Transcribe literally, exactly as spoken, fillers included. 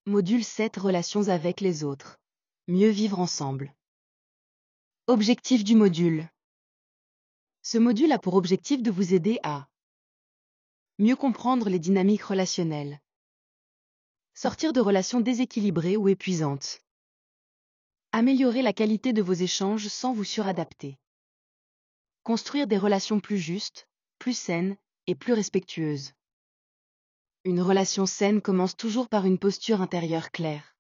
Module sept Relations avec les autres. Mieux vivre ensemble. Objectif du module. Ce module a pour objectif de vous aider à mieux comprendre les dynamiques relationnelles, sortir de relations déséquilibrées ou épuisantes, améliorer la qualité de vos échanges sans vous suradapter, construire des relations plus justes, plus saines et plus respectueuses. Une relation saine commence toujours par une posture intérieure claire.